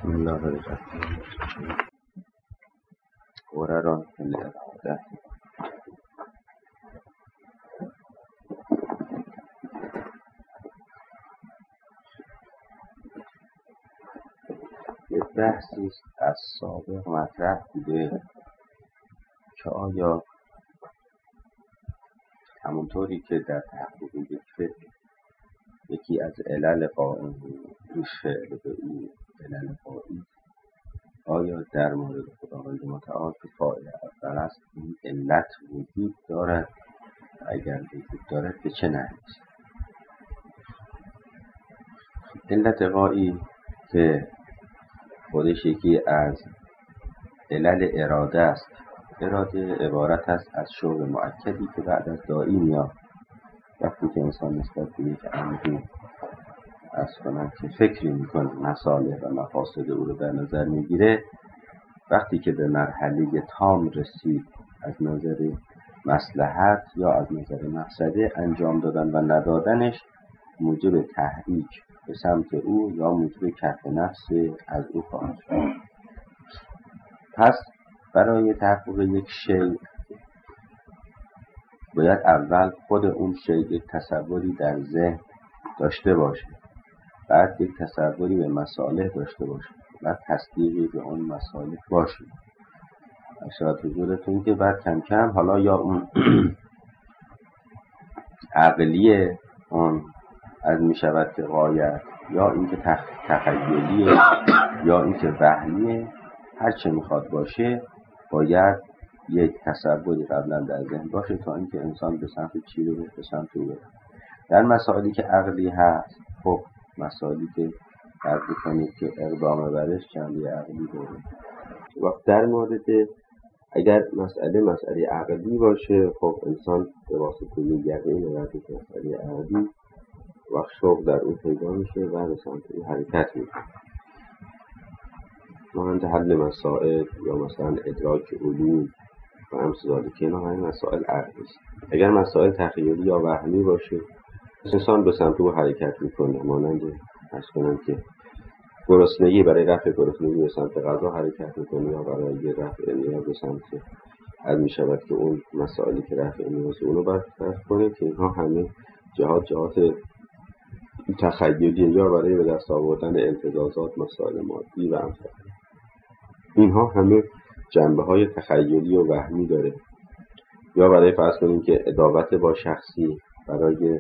بسم الله الرحمن الرحیم. ورران فی الاراده. یه بحثی از سابق مطرح بوده که آیا همونطوری که در تحقیق یک فکر یکی از علل قائم روی فعل به او علل قائم، آیا در مورد خداوند متعال که فاعل اول است این علت وجود دارد؟ اگر وجود دارد به چه نحوی است؟ علت قایی که خودش یکی از علل اراده است. اراده عبارت است از شوق مؤکدی که بعد از داعی میاد. وقتی که انسان نسبت به یک امری از کنند که فکری میکنه، مصالح و مفاسد او رو در نظر میگیره، وقتی که به مرحله تام رسید از نظر مصلحت یا از نظر مقصده، انجام دادن و ندادنش موجب تحریک به سمت او یا موجب کف نفس از او خواهد شد. پس برای تحقق یک شیء باید اول خود اون شیء یک تصوری در ذهن داشته باشه، بعد یک تصوری به مصالح داشته باشه، بعد تصدیقی به اون مصالح باشه. اشارت حضورتون که بعد کم کم حالا یا اون عقلیه اون از می شود که غایت، یا اینکه تخیلیه، یا اینکه وهمیه، هر چه میخواد باشه باید یک تصوری قبلا در ذهن باشه تا اینکه انسان به سمت چی رو به سمت او بره. در مسائلی که عقلی هست، خب مسائلی که فرض کنید که اقدام برش جنبه عقلی داره. وقت در مورد اگر مسئله عقلی باشه، خب انسان به واسطه یقین و مسئله عقلی وقت شوق در اون پیدا میشه و به سمت اون حرکت میکنه. مانند حل مسائل یا مثلا ادراک علوم و امثال که اینا همین مسائل عقلی است. اگر مسائل تخیلی یا وهمی باشه، انسان به سمت اون حرکت میکنه. مانند فرض کنم که گرسنگی، برای رفع گرسنگی به سمت غذا حرکت میکنه، یا برای رفع نیاز به سمت از میشود که اون مسائلی که رفع نیاز اونو برطرف کنه، که اینها همه جهات تخیلیه، یا برای به دست آوردن امتیازات مسائل مادی و امثال. اینها همه جنبه های تخیلی و وهمی داره. یا برای فرض کنیم که ادابت با شخصی، برای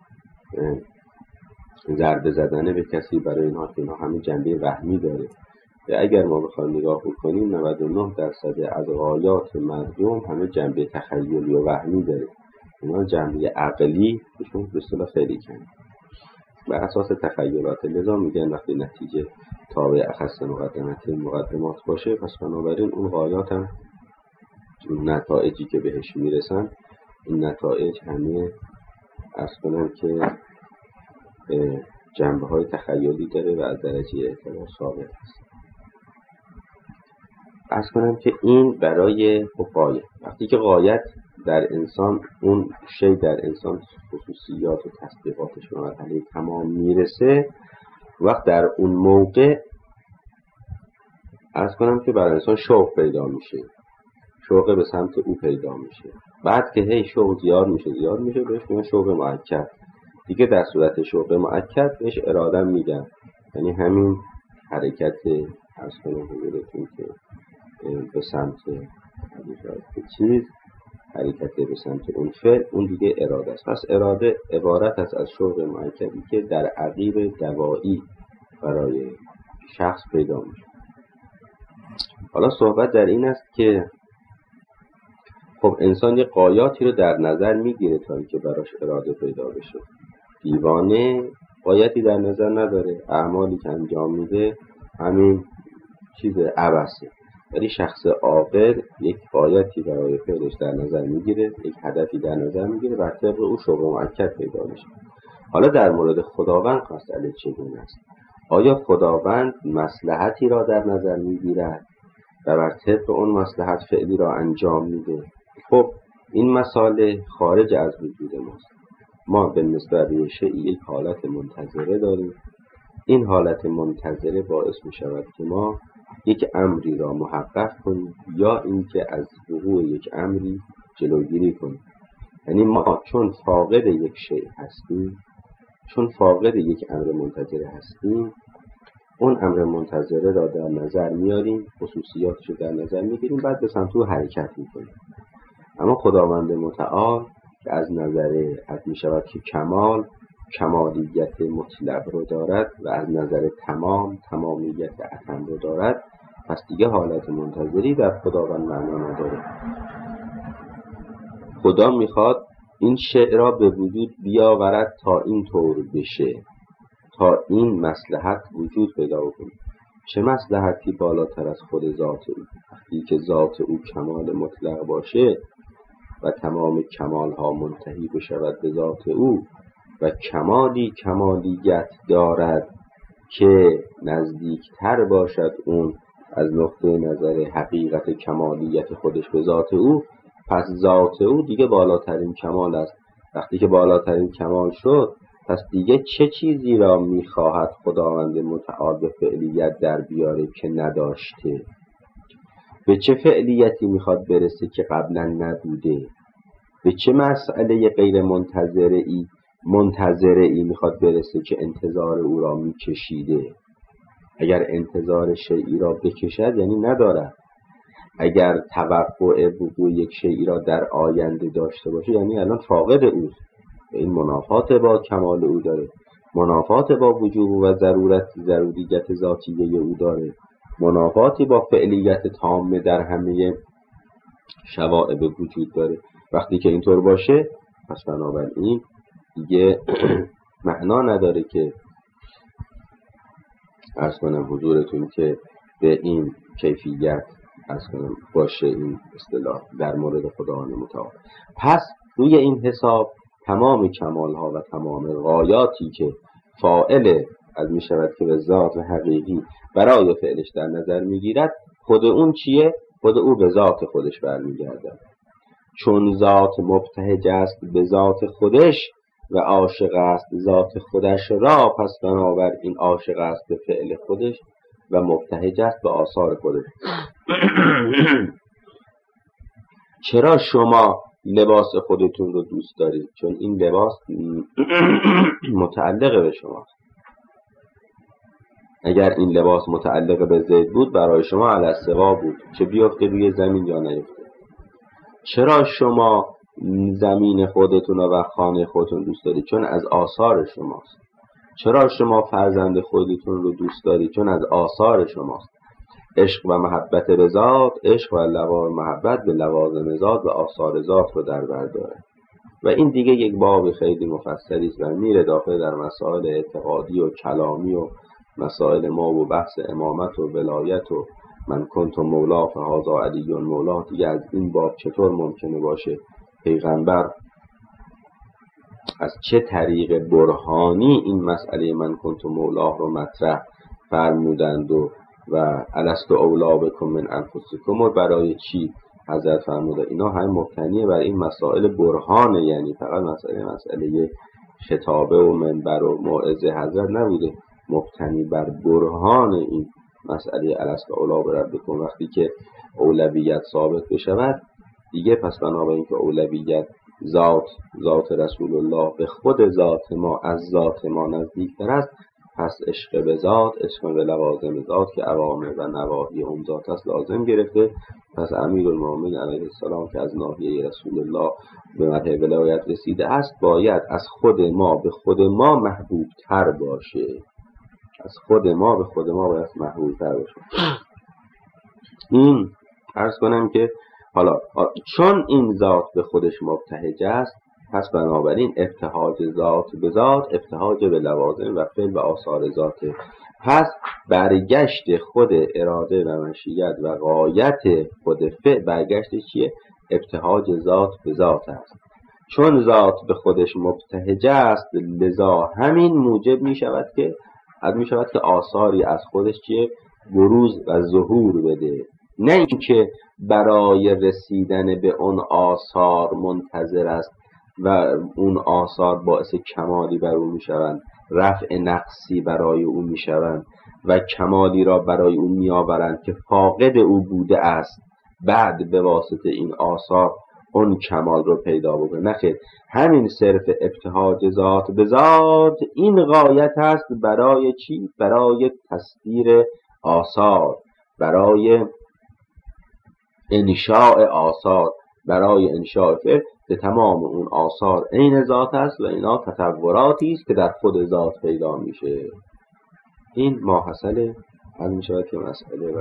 ضربه زدن به کسی، برای اینها همه جنبه وهمی داره. و اگر ما بخوایم نگاه بکنیم 99% از غایات مردم همه جنبه تخیلی و وهمی داره. اینا جنبه عقلی بهشون به اصطلاح خیلی کم بر اساس تخیلات. لذا میگن وقتی نتیجه تابع اخص مقدمات باشه، پس بنابراین اون غایات هم، اون نتایجی که بهش میرسن، این نتایج همه عرض کنم که جنبه های تخیلی داره و از درجه اعتبار ثابت است. عرض کنم که این برای غایت. وقتی که غایت در انسان، اون شی در انسان خصوصیات و تصدیقاتش به مرحله تمام میرسه، وقت در اون موقع عرض کنم که برای انسان شوق پیدا میشه، شوق به سمت او پیدا میشه. بعد که هی شوق زیاد میشه بهش میگن شوق مؤکد. دیگه در صورت شوق مؤکد بهش اراده میگن، یعنی همین حرکت عرض کنم حضورتون که به سمت چیز، حرکت به سمت اون فعل، اون دیگه اراده است. پس اراده عبارت است از شوق مؤکدی که در عقیب دوایی برای شخص پیدا میشه. حالا صحبت در این است که خب انسان یه غایاتی رو در نظر میگیره تا اینکه براش اراده پیدا بشه. دیوانه غایتی در نظر نداره، اعمالی که انجام میده همین چیز عبثه. ولی شخص عاقل یک غایتی برای فعلش در نظر میگیره، یک هدفی در نظر میگیره، بر طبق او شوق مؤکد پیدا میشه. حالا در مورد خداوند مسئله چگونه است؟ آیا خداوند مصلحتی را در نظر میگیرد و بر طبق اون مصلحت فعلی را انجام میده؟ خب این مسئله خارج از وجود ماست. ما به نسبت به شیء یک حالت منتظره داریم این حالت منتظره باعث می شود که ما یک امری را محقق کنیم یا اینکه از وقوع یک امری جلوگیری کنیم. یعنی ما چون فاقد یک شیء هستیم، چون فاقد یک امر منتظره هستیم، اون امر منتظره را در نظر میاریم، خصوصیاتش رو در نظر میگیریم، بعد به سمت او حرکت میکنیم. اما خداوند متعال که از نظر حد می شود که کمالیت مطلق رو دارد و از نظر تمامیت اتم رو دارد، پس دیگه حالت منتظری در خداوند معنا نداره. خدا میخواد این شیء را به وجود بیاورد تا این طور بشه، تا این مصلحت وجود پیدا کنه. چه مصلحتی بالاتر از خود ذات او؟ وقتی که ذات او کمال مطلق باشه و تمام کمال ها منتهی بشود به ذات او و کمالیت دارد که نزدیکتر باشد اون از نقطه نظر حقیقت کمالیت خودش به ذات او، پس ذات او دیگه بالاترین کمال است. وقتی که بالاترین کمال شد، پس دیگه چه چیزی را میخواهد خداوند متعال به فعلیت در بیاره که نداشته؟ به چه فعلیتی میخواد برسه که قبلا نبوده؟ به چه مسئله غیر منتظره میخواد برسه که انتظار او را میکشیده؟ اگر انتظار شیئی را بکشد یعنی ندارد. اگر توقع وقوع یک شیئی را در آینده داشته باشه یعنی الان فاقد اوست. این منافات با کمال او داره، منافات با وجوب و ضروریت ذاتیه او داره، منافاتی با فعلیت تامه در همه شوائب وجود داره. وقتی که اینطور باشه پس بنابراین دیگه معنا نداره که عرض کنم حضورتون که به این کیفیت عرض کنم باشه این اصطلاح در مورد خداوند متعال. پس روی این حساب تمام کمال ها و تمام غایاتی که فاعل از می شود که به ذات حقیقی برای فعلش در نظر می گیرد، خود اون چیه؟ خود او به ذات خودش برمیگردد. چون ذات مبتهج است به ذات خودش و عاشق است ذات خودش را، پس بنابراین عاشق است به فعل خودش و مبتهج است به آثار خودش. چرا شما لباس خودتون رو دوست دارید؟ چون این لباس متعلق به شماست. اگر این لباس متعلق به زید بود برای شما علی السوا بود، چه بیفته روی زمین یا نیفته. چرا شما زمین خودتون و خانه خودتون دوست دارید؟ چون از آثار شماست. چرا شما فرزند خودتون رو دوست دارید؟ چون از آثار شماست. عشق و محبت به ذات، عشق و محبت به لوازم ذات و آثار ذات رو در بر داره. و این دیگه یک باب خیلی مفصلی است و میره داخل در مسائل اعتقادی و کلامی و مسائل ما و بحث امامت و ولایت و من کنت مولا فهذا علی مولا. دیگه از این باب چطور ممکنه باشه پیغمبر از چه طریق برهانی این مسئله من کنت مولا رو مطرح فرمودند و الست اولا بکم من انفسکم و برای چی حضرت فرموده؟ اینا همه مبتنیه بر این مسائل برهانه، یعنی فقط مسئله خطابه و منبر و موعظه حضرت نبوده، مبتنی بر برهان این مسئله الست اولا بربکم. وقتی که اولویت ثابت بشود دیگه پس بنابراین که اولویت ذات رسول الله به خود ذات ما از ذات ما نزدیکتر است، پس عشق به ذات، عشق به لوازم ذات که اوامر و نواهی اون ذات است لازم گرفته. پس امیرالمومنین علیه السلام که از ناحیه رسول الله به مدح ولایت رسیده است باید از خود ما به خود ما محبوب تر باشه. از خود ما به خود ما باید محبوب تر باشه. این عرض کنم که حالا چون این ذات به خودش مبتهج است، پس بنابراین ابتهاج ذات به ذات ابتهاج به لوازم و فعل و آثار ذاته. پس برگشت خود اراده و مشیت و غایت خود فعل برگشت چیه؟ ابتهاج ذات به ذات است. چون ذات به خودش مبتهج است لذا همین موجب می شود که آثاری از خودش چیه؟ بروز و ظهور بده. نه اینکه برای رسیدن به اون آثار منتظر است و اون آثار باعث کمالی بر اون میشوند رفع نقصی برای او میشوند و کمالی را برای او میآورند که فاقد او بوده است، بعد به واسطه این آثار اون کمال رو پیدا بکنه. نخیر، همین صرف ابتهاج ذات به ذات این غایت است. برای چی؟ برای تصدیر آثار، برای انشاء آثار، برای انشاء فعل که تمام اون آثار عین ذات است و اینا تطوراتی است که در خود ذات پیدا میشه. این ماحصل از میشود که مسئله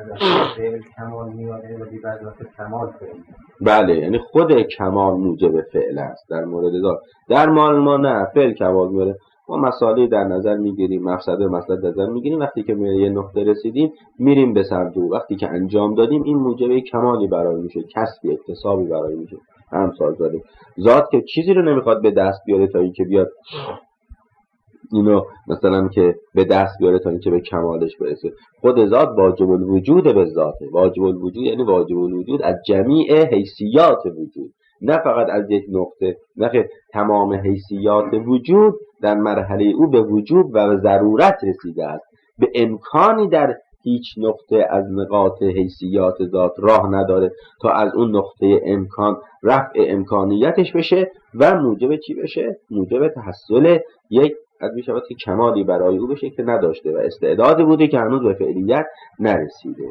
بله، یعنی خود کمال موجب فعل است در مورد ذات. در مال ما نه، فعل کمال میاره. ما مسائلی در نظر میگیریم، مقصد در نظر میگیریم، وقتی که به یه نقطه رسیدیم میریم به سمت او، وقتی که انجام دادیم این موجب کمالی برای میشه، کسبی، اکتسابی برای میشه. همسال زاده ذات که چیزی رو نمیخواد به دست بیاره تا اینکه بیاد اینو مثلا که به دست بیاره تا اینکه به کمالش برسه. خود ذات واجب الوجود به ذاته. واجب الوجود یعنی واجب الوجود از جمیع حیثیات وجود، نه فقط از یک نقطه. نه که تمام حیثیات وجود در مرحله او به وجوب و ضرورت رسیده است. به امکانی در هیچ نقطه از نقاط حیثیات ذات راه نداره تا از اون نقطه امکان رفع امکانیتش بشه و موجب چی بشه؟ موجب تحصل یک از میشود که کمالی برای او بشه که نداشته و استعدادی بوده که هنوز به فعلیت نرسیده.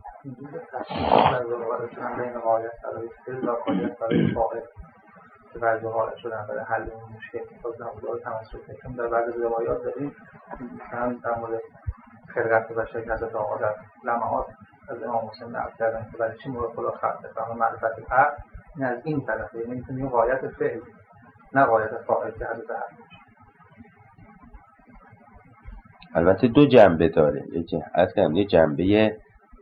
که بعضی ها شدن برای حل این مشکل بازنمودار تمسکشون در بعض روایات داریم، مثلا در مورد خلقت بشر که حضرت آقا در لمحات از امام حسین نقل کردن که برای چی مورد خدا خلق و معرفت حق، این از این طرفه، یعنی میتونیم غایت فعل نه غایت فاعل که حضرت حق. البته دو جنبه داره. یه جنبه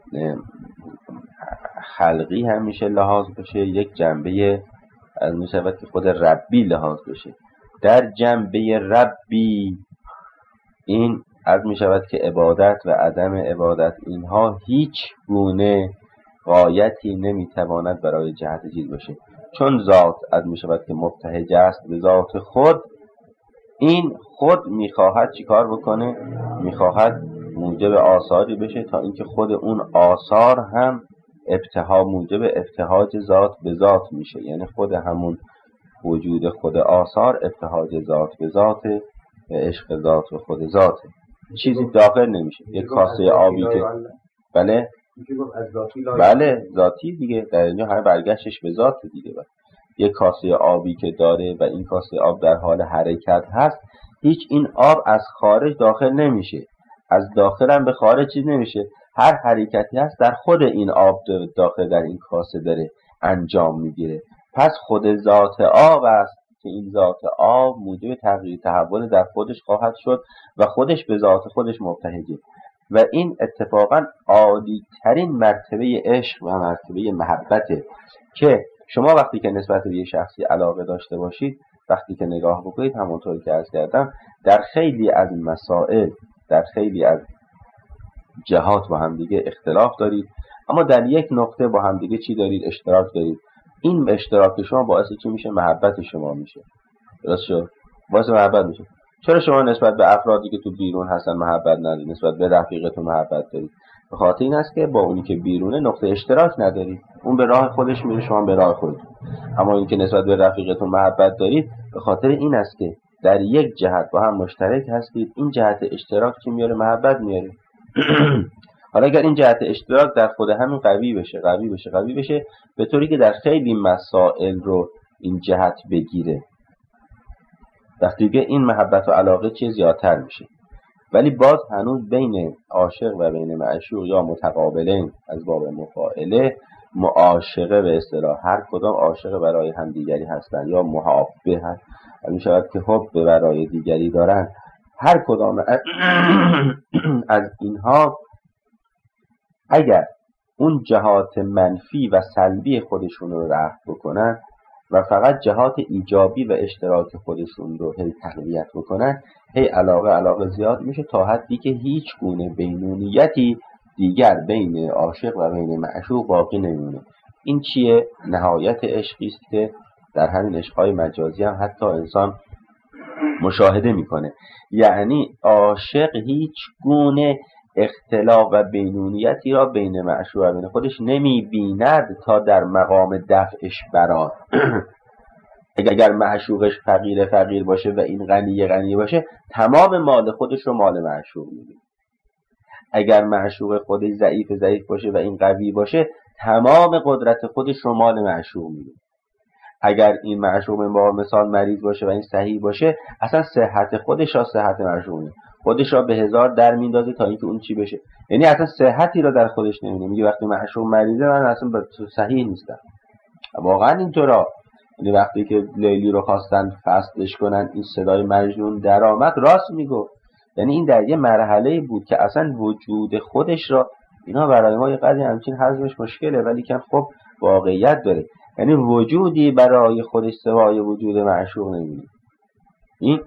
خلقی هم میشه لحاظ بشه، یک جنبه از میشود که خود ربی لحاظ بشه. در جنبه ربی این از میشود که عبادت و عدم عبادت اینها هیچ گونه غایتی نمیتواند برای جهت چیز باشه، چون ذات از میشود که مبتهج است به ذات خود. این خود میخواهد چیکار بکنه؟ میخواهد موجب آثاری بشه تا اینکه خود اون آثار هم موجب ابتهاج ذات به ذات میشه. یعنی خود همون وجود خود آثار ابتهاج ذات به ذات و عشق ذات به خود ذاته، چیزی داخل نمیشه. یک کاسه آبی که بله ذاتی دیگه، در اینجا همه برگشتش به ذات دیگه. یک کاسه آبی که داره و این کاسه آب در حال حرکت هست، هیچ این آب از خارج داخل نمیشه، از داخل هم به خارج چیز نمیشه. هر حرکتی هست در خود این آب داخل در این کاسه داره انجام میگیره. پس خود ذات آب است که این ذات آب موجب تغییر تحول در خودش خواهد شد و خودش به ذات خودش مبتهجه. و این اتفاقا عالی ترین مرتبه عشق و مرتبه محبته که شما وقتی که نسبت به یه شخصی علاقه داشته باشید، وقتی که نگاه بکنید، همونطوری که عرض کردم، در خیلی از مسائل، در خیلی از جهات با هم دیگه اختلاف دارید، اما در یک نقطه با هم دیگه چی دارید؟ اشتراک دارید. این اشتراک شما باعث چی میشه؟ محبت شما میشه. درست شد؟ باعث محبت میشه. چرا شما نسبت به افرادی که تو بیرون هستن محبت ندارید، نسبت به رفیقتون محبت دارید؟ به خاطر این است که با اونی که بیرونه نقطه اشتراک ندارید. اون به راه خودش میره، شما به راه خودتون. اما این که نسبت به رفیقتون محبت دارید، به خاطر این است که در یک جهت با هم مشترک هستید. این جهت اشتراک چی میاره؟ محبت میاره. حالا اگر این جهت اشتراک در خود همین قوی بشه به طوری که در خیلی مسائل رو این جهت بگیره، وقتی که این محبت و علاقه چیز زیادتر میشه. ولی باز هنوز بین عاشق و بین معشوق یا متقابلین از باب مفاعله، معاشقه به اصطلاح هر کدام عاشق برای همدیگری هستند یا محابه هست، می شود که حب برای دیگری دارن. هر کدام از اینها اگر اون جهات منفی و سلبی خودشون رو رفع بکنن و فقط جهات ایجابی و اشتراک خودشون رو هی تقویت بکنن، هی علاقه زیاد میشه تا حدی که هیچ گونه بینونیتی دیگر بین عاشق و بین معشوق باقی نمیمونه. این چیه؟ نهایت عشقی است که در همین عشق‌های مجازی هم حتی انسان مشاهده میکنه. یعنی عاشق هیچ گونه اختلاف و بینونیتی را بین معشوق و بین خودش نمیبیند تا در مقام دفعش برات. اگر معشوقش فقیر باشه و این غنی باشه، تمام مال خودش رو مال معشوق میبینه. اگر معشوق خودش ضعیف باشه و این قوی باشه، تمام قدرت خودش رو مال معشوق میبینه. اگر این معشوق به مثال مریض باشه و این صحیح باشه، اصلا صحت خودش را صحت معشوق میبینه، خودش را به هزار در میندازه تا اینکه اون چی بشه. یعنی اصلا صحتی را در خودش نمیبینه. میگه وقتی معشوق مریضه من اصلا صحیح نیستم. واقعا اینطورا. یعنی وقتی که لیلی رو خواستن فصلش کنن، این صدای مجنون در آمد، راست میگفت. یعنی این در یه مرحله بود که اصلا وجود خودش را، اینا برای ما یه قدری همچین هضمش مشکله، ولی که خب واقعیت داره. یعنی وجودی برای خودش سوای وجود معشوق نمی‌بینه. این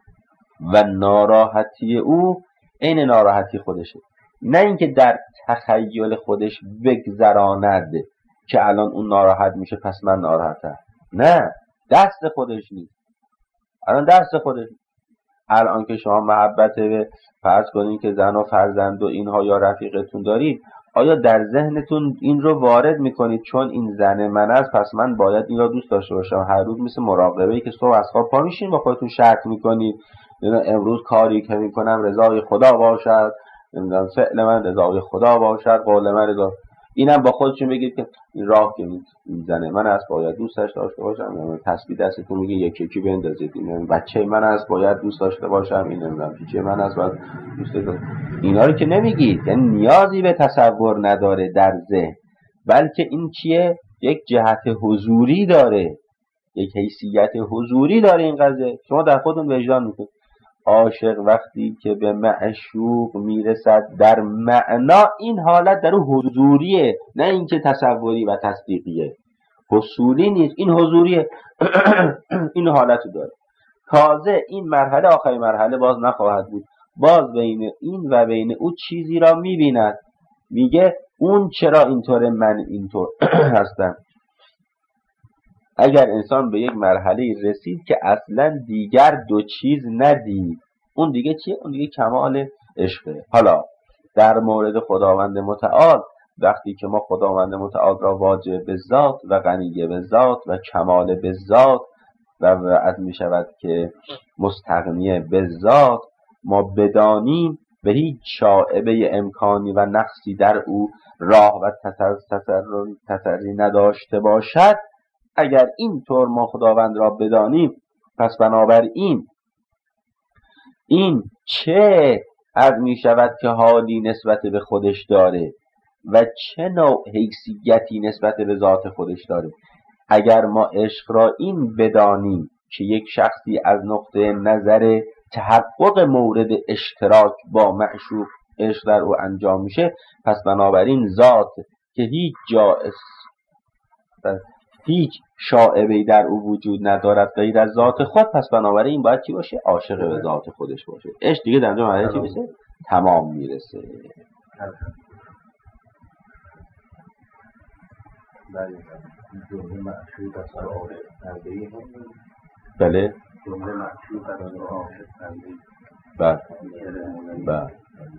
و ناراحتی او عین ناراحتی خودشه. نه اینکه در تخیل خودش بگذراند که الان اون ناراحت میشه پس من ناراحتم. نه، دست خودش نیست. الان دست خودش. الان که شما محبت به فرض کنین که زن و فرزند و اینها یا رفیقتون دارید، آیا در ذهنتون این رو وارد میکنید چون این زن من است پس من باید این را دوست داشته باشم؟ هر روز مثل مراقبه‌ای که صبح از خواب پا میشین با خودتون شرط میکنید امروز کاری که میکنم رضای خدا باشد، نمیدونم فعل من رضای خدا باشد، قول من رضا. اینم با خودتون بگید که این راه که این زن من است باید دوستش داشته باشم. تسبیح دستتون میگه یکی بندازید. این بچه من است باید دوست داشته باشم. این نمیدونم پیچه من است باید دوست داشته. اینا رو که نمیگید، یعنی نیازی به تصور نداره در ذهن، بلکه این چیه؟ یک جهت حضوری داره، یک حیثیت حضوری داره این قضیه. شما در خودتون وجدان میکنید. عاشق وقتی که به معشوق میرسد در معنا، این حالت در اون حضوریه، نه اینکه تصوری و تصدیقیه. حصولی نیست، این حضوریه. این حالتو داره. تازه این مرحله آخرین مرحله باز نخواهد بود. باز بین این و بین او چیزی را میبیند. میگه اون چرا اینطوره من اینطور هستم. اگر انسان به یک مرحله رسید که اصلا دیگر دو چیز ندید، اون دیگه چیه؟ اون دیگه کمال عشقه. حالا در مورد خداوند متعال، وقتی که ما خداوند متعال را واجب به ذات و غنی به ذات و کمال به ذات و از می شود که مستغنی به ذات ما بدانیم، به هیچ شائبه امکانی و نقصی در او راه و تسری نداشته باشد. اگر اینطور ما خداوند را بدانیم، پس بنابراین این چه از می شود که حالی نسبت به خودش داره و چه نوع حیثیتی نسبت به ذات خودش داره. اگر ما عشق را این بدانیم که یک شخصی از نقطه نظر تحقق مورد اشتراک با معشوق عشق در او انجام میشه، پس بنابراین ذات که هیچ شائبه‌ای در او وجود ندارد غیر از ذات خود، پس بنابراین باید چی باشه؟ عاشق به ذات خودش باشه. عشق دیگه در اونجا مرحله چی میشه؟ تمام میرسه. بله. بله.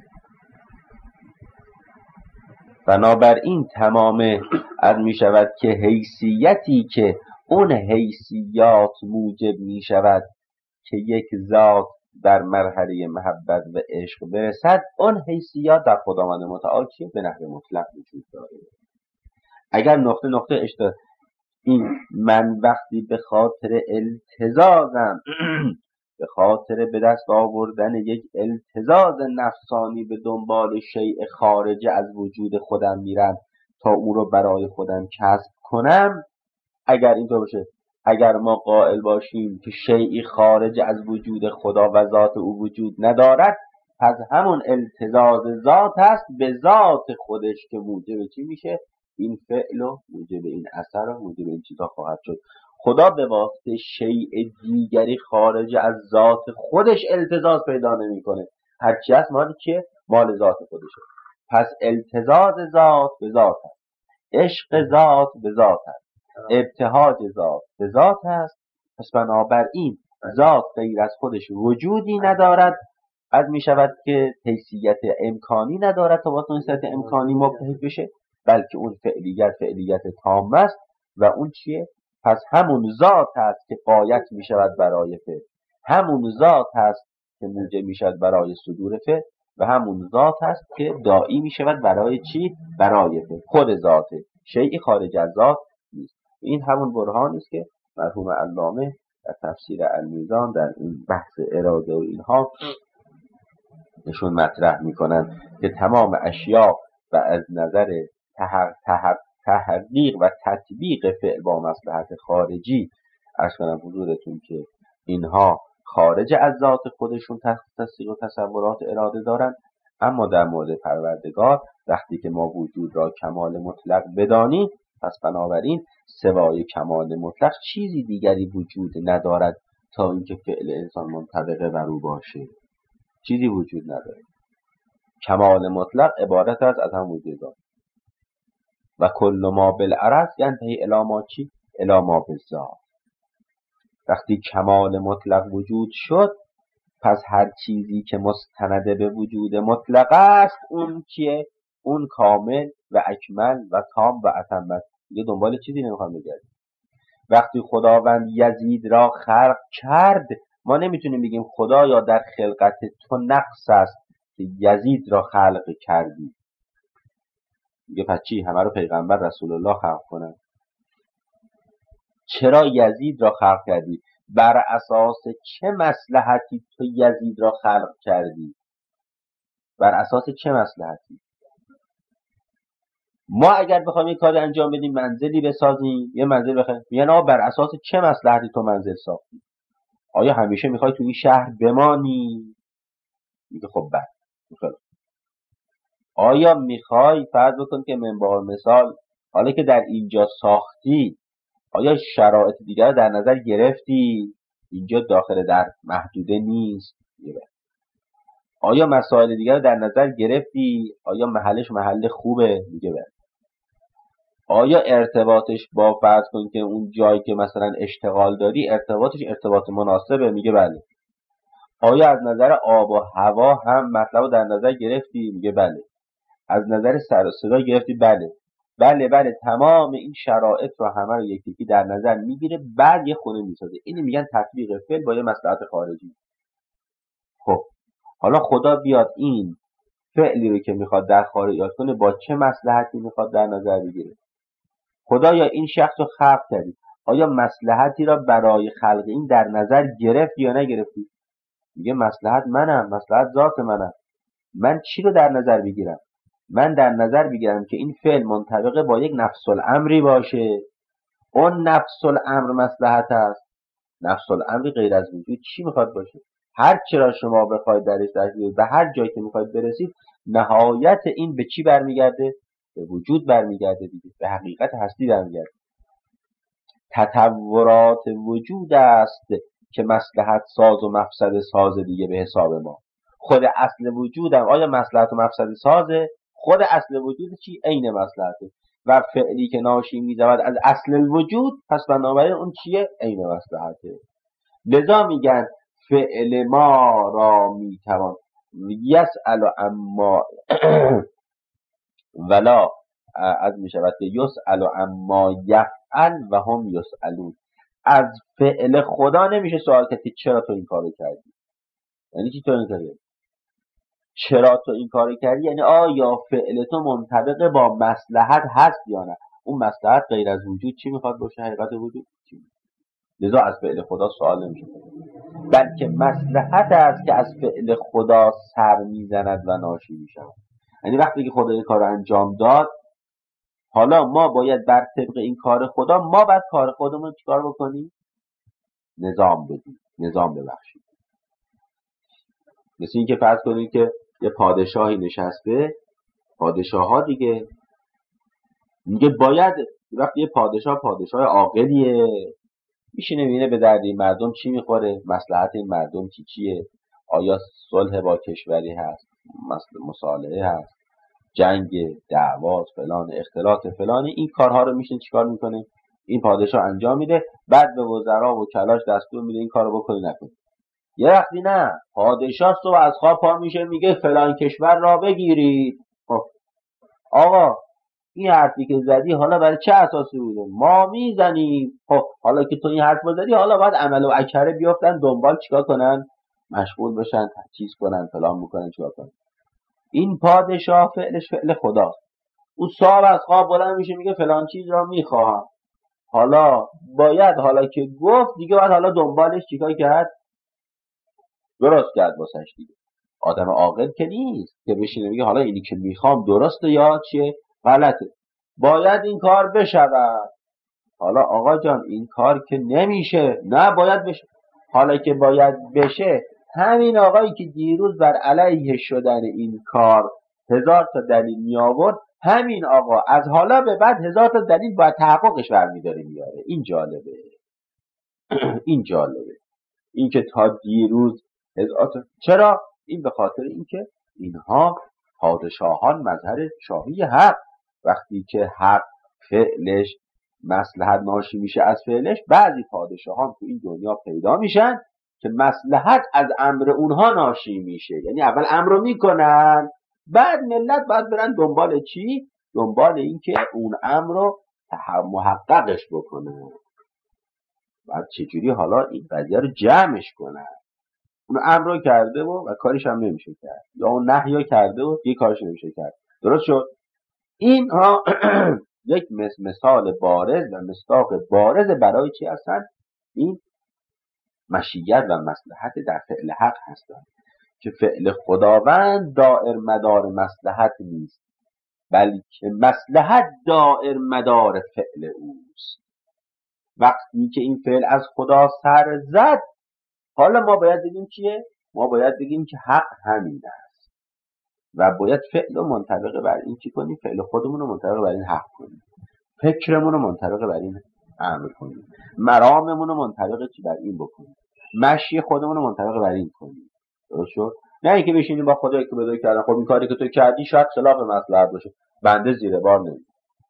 بنابراین تمام از می شود که حیثیتی که اون حیثیات موجب می شود که یک ذات در مرحله محبت و عشق برسد، اون حیثیات در خداوند متعال چیه؟ به نحو مطلق وجود داره. اگر نقطه اشتراک این من وقتی به خاطر التزازم به خاطر به دست آوردن یک التزاز نفسانی به دنبال شیء خارجه از وجود خودم میرم تا او رو برای خودم کسب کنم، اگر اینطور باشه، اگر ما قائل باشیم که شیئی خارج از وجود خدا و ذات او وجود ندارد، پس همون التزاز ذات است به ذات خودش که موجب چی میشه؟ این فعل و موجب این اثر و موجب این چیزا خواهد شد. خدا به واسطه شیء دیگری خارج از ذات خودش التزاز پیدا نمیکنه. هرچی هست مال چیه؟ مال ذات خودشه. پس التزاز ذات به ذات است، عشق ذات به ذات است، ابتهاج ذات به ذات است. پس بنابراین ذات غیر از خودش وجودی ندارد، از می شود که حیثیت امکانی ندارد تا با حیثیت امکانی مبتهج بشه، بلکه اون فعلیت تام است و اون چیه؟ پس همون ذات هست که غایت می شود برای فعل، همون ذات هست که موجب می شود برای صدور فعل و همون ذات هست که داعی می شود برای چی؟ برای فعل. خود ذاته، شیئی خارج از ذات نیست. این همون برهانی است که مرحوم علامه در تفسیر المیزان در این بحث اراده و اینها نشون مطرح میکنن که تمام اشیاء و از نظر تحقیق و تطبیق فعل با مصلحت خارجی، عرض کنم حضورتون که اینها خارج از ذات خودشون تصدیق و تصورات اراده دارن، اما در مورد پروردگار وقتی که ما وجود را کمال مطلق بدانیم، پس بنابراین سوای کمال مطلق چیزی دیگری وجود ندارد تا اینکه فعل انسان منطبق بر او باشه. چیزی وجود نداره. کمال مطلق عبارت است از هم وجود ذات و کل ما بالعرض ینتهی الی ما چی؟ الی ما بالذات. وقتی کمال مطلق وجود شد، پس هر چیزی که مستند به وجود مطلق است اون چیه؟ اون کامل و اکمل و تام و اتم است. دیگه دنبال چیزی نمیخوام بگردیم. وقتی خداوند یزید را خلق کرد، ما نمیتونیم بگیم خدایا در خلقت تو نقص است که یزید را خلق کردی. میگه پس چی؟ همه رو پیغمبر رسول الله خلق کنن؟ چرا یزید را خلق کردی؟ بر اساس چه مصلحتی تو یزید را خلق کردی؟ بر اساس چه مصلحتی؟ ما اگر بخوایم یه کاری انجام بدیم، منزلی بسازیم، یه منزل بخوایم، میگن آقا بر اساس چه مصلحتی تو منزل ساختی؟ آیا همیشه میخوای تو این شهر بمانی؟ میگه خب بله. آیا میخوای فرض بکن که منبع مثال حالا که در اینجا ساختی، آیا شرایط دیگر در نظر گرفتی؟ اینجا داخل در محدوده نیست. آیا مسائل دیگر در نظر گرفتی؟ آیا محلش محل خوبه؟ میگه بله. آیا ارتباطش با فرض کن که اون جایی که مثلا اشتغال داری ارتباطش ارتباط مناسبه؟ میگه بله. آیا از نظر آب و هوا هم مطلب در نظر گرفتی؟ میگه بله. از نظر سر و صدا گرفتی؟ بله. بله تمام این شرایط رو همه رو یکی در نظر میگیره، بعد یه خونه میسازه. اینو میگن تطبیق فعل با یه مصلحت خارجی. خب حالا خدا بیاد این فعلی رو که میخواد در خارج ایجاد کنه با چه مصلحتی میخواد در نظر بگیره؟ خدایا این شخص رو خلق کردی، آیا مصلحتی را برای خلق این در نظر گرفتی یا نگرفتی؟ میگه مصلحت منم، مصلحت ذات منم. من چی رو در نظر بگیرم؟ من در نظر بگیرم که این فعل منطبق با یک نفس الامری باشه. اون نفس الامر مصلحت است. نفس الامر غیر از وجود چی میخواد باشه؟ هر چرا شما بخواید درش تحقیق به هر جایی که میخواید برسید، نهایت این به چی برمیگرده؟ به وجود برمیگرده دیگه، به حقیقت هستی برمیگرده. تطورات وجود است که مصلحت ساز و مفسد ساز دیگه به حساب ما. خود اصل وجودم آیا مصلحت و مفسد سازه؟ خود اصل وجود چی؟ عین مصلحته. و فعلی که ناشی می‌شود از اصل الوجود، پس بنابراین اون چیه؟ عین مصلحته. لذا میگن فعل ما را میتوان یسأل اما ولا از میشود که یسأل اما یفعل و هم یسألون. از فعل خدا نمیشه سوال کرد که چرا تو این کارو کردی. یعنی چی تو این کاری؟ چرا تو این کارو کردی یعنی آیا فعل تو منطبق با مصلحت هست یا نه؟ اون مصلحت غیر از وجود چی میخواد باشه؟ حقیقت وجود چی؟ لذا از فعل خدا سوال نمیشه، بلکه مصلحت است که از فعل خدا سر میزند و ناشی میشود. یعنی وقتی که خدا این کار رو انجام داد، حالا ما باید بر طبق این کار خدا، ما باید کار خودمون چیکار بکنیم؟ نظام بدیم، نظام ببخشیم. مثل این که فرض کنید که یه پادشاهی نشسته، پادشاه ها دیگه میگه باید، وقتی یه پادشاه عاقلیه، میشینه میبینه به درد این مردم چی میخوره، مصلحت این مردم چیه، آیا صلح با کشوری هست، مصالحه هست، جنگ، دعوا، فلان، اختلاط فلان، این کارها رو میشینه چیکار میکنه؟ این پادشاه انجام میده، بعد به وزرا و کلاش دستور میده این کارو بکنی نکنی. یه وقتی نه، پادشاه صبح از خواب پا میشه میگه فلان کشور را بگیرید. خب آقا این حرفی که زدی حالا برای چه اساسی بوده؟ ما میزنیم. خب حالا که تو این حرف زدی، حالا باید عمل و اکره بیافتن دنبال چیکار کنن؟ مشغول بشن، چیز کنن، فلان میکنن، چیکار کنن. این پادشاه فعلش فعل خداست. او صبح از خواب بلند میشه میگه فلان چیز را میخواهم. حالا باید، حالا که گفت دیگه، باید حالا دنبالش چیکار کرد؟ درست کرد واسش دیگه. آدم عاقل که نیست که بشینه میگه حالا اینی که میخوام درسته یا چیه غلطه. باید این کار بشود. حالا آقا جان این کار که نمیشه. نه باید بشه. حالا که باید بشه، همین آقایی که دیروز بر علیه شدن این کار 1000 تا دلیل می آورد، همین آقا از حالا به بعد 1000 تا دلیل باید تحققش برمیداره میاره. این جالبه. این جالبه. این که تا دیروز 1000 تا. چرا؟ این به خاطر اینکه اینها پادشاهان مظهر شاهی حق، وقتی که حق فعلش مصلحت ناشی میشه از فعلش، بعضی پادشاهان تو این دنیا پیدا میشن که مصلحت از امر اونها ناشی میشه. یعنی اول امر رو میکنن، بعد ملت باید برن دنبال چی؟ دنبال این که اون امر رو محققش بکنن. بعد چجوری حالا این قضیه رو جمعش کنن؟ اون امر رو کرده و کارش هم نمیشه کرد، یا اون نهی رو کرده و یه کارش نمیشه کرد. درست شد؟ این ها یک مثال بارز و مصداق بارز برای چی هستند؟ این مشیت و مصلحت در فعل حق هستند که فعل خداوند دائر مدار مصلحت نیست، بلکه مصلحت دائر مدار فعل اوست. وقتی که این فعل از خدا سر زد، حالا ما باید بگیم چیه؟ ما باید بگیم که حق همین است و باید فعل رو منطبق بر این چی کنیم؟ فعل خودمون رو منطبق بر این حق کنیم، فکرمون رو منطبق بر این امر کنیم، مراممون رو منطبق چی بر این بکنیم، مشی خودمون رو منطبق بر این کنیم. درست شد؟ نه اینکه بشینیم با خدا که بدو کردن خب این کاری که تو کردی شاید خلاف مصلحت باشه، بنده زیر بار نمیام.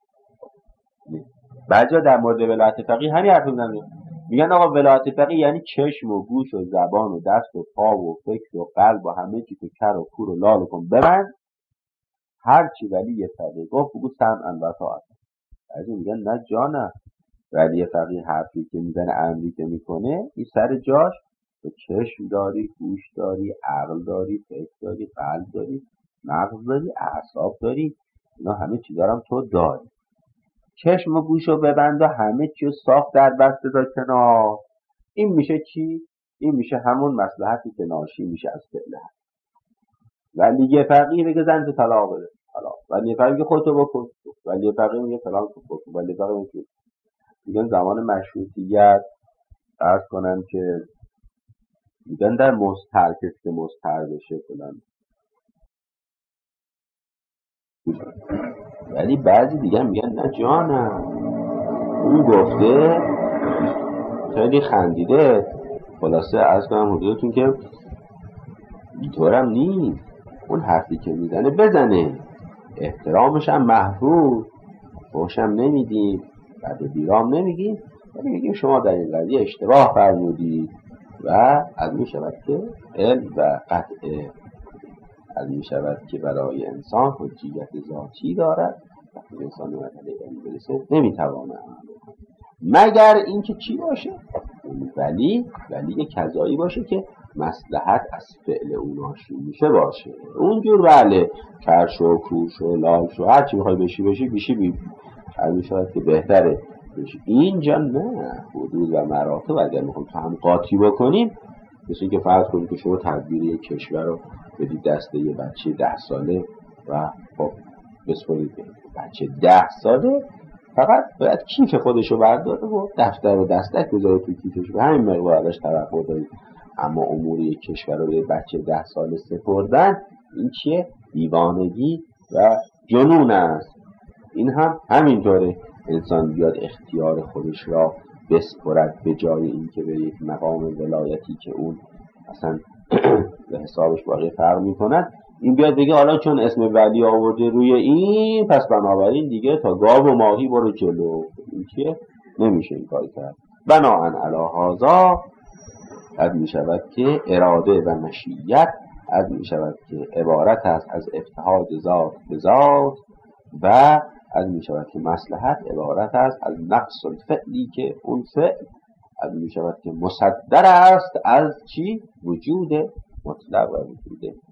بعضیا در مورد ولایت فقیه همین حرف میزنن، میگن آقا ولایت فقیه یعنی چشم و گوش و زبان و دست و پا و فکر و قلب و همه چی، تو کر و کور و لال کن ببند، هر چی ولی فقیه گفت بگو سمعا و طاعتا. از این میگن نه جانم، ولی فقیه حرفی که میزنه، امری که میکنه، این سر جاش. تو چشم داری، گوش داری، عقل داری، فکر داری، قلب داری، مغز داری، اعصاب داری، اینا همه چی دارم تو داری. چشم و گوش رو ببند و همه چی رو صاف در بسته تا کنار. این میشه چی؟ این میشه همون مصلحتی که ناشی میشه از فعل حق. ولی یه فقیه میگه زن تو طلاق بده، طلاق. ولی یه فقیه میگه خودتو بکن، ولی یه فقیه میگه فلان بکن، ولی یه فقیه میگه زمان مشروطیت عرض کنم که میگن در مستر کسی که مستر بشه فلان، ولی بعضی دیگه میگن نه جانم، اون گفته خیلی خندیده. خلاصه عرض کنم حضورتون که اینطورم نیست، اون حرفی که میزنه بزنه، احترامش هم محفوظ، فحشم نمیدیم، بعد بیرام نمیگیم، ولی میگیم شما در این قضیه اشتباه فرمودید و از می شود که علم و قطعه، از می شود که برای انسان حجیت ذاتی دارد، وقتی انسان مرحله علم برسه نمیتوانه مگر اینکه چی باشه؟ ولی یک کذایی باشه که مصلحت از فعل اون ناشی میشه باشه. اونجور بله، کرش و کوش و لال شو هر چی میخوای بشی بیشی از می شود که بهتره بشی. اینجا نه، حدود و مراتب اگر میخوام تو هم قاطی بکنیم، مثل اینکه فرض کنیم که شما تدبیر یک کشور رو بدید دست یه بچه 10 ساله و خب بسپارید بچه 10 ساله فقط باید کیف خودشو برداره و دفتر و دستک بذاره تو کیفش و همین مقدار ازش توقع دارید. اما امور یک کشور رو به بچه 10 ساله سپردن، این چیه؟ دیوانگی و جنون است. این هم همینطوره، انسان بیاد اختیار خودش را بسپرد به جای اینکه به یک مقام ولایتی که اون اصلا به حسابش باقی فرق میکند، این بیاد بگه حالا چون اسم ولی آورده روی این، پس بنابراین دیگه تا گاو و ماهی برو جلو. این چیه؟ نمیشه این کار کرد. بناهن علی هذا عد می شود که اراده و مشیت عد می شود که عبارت است از اتحاد ذات به ذات و عد می شود که مصلحت عبارت است از نقص الفعلی که اون فعل عد می شود که مصدر است از چی؟ وجود مطلق و وجود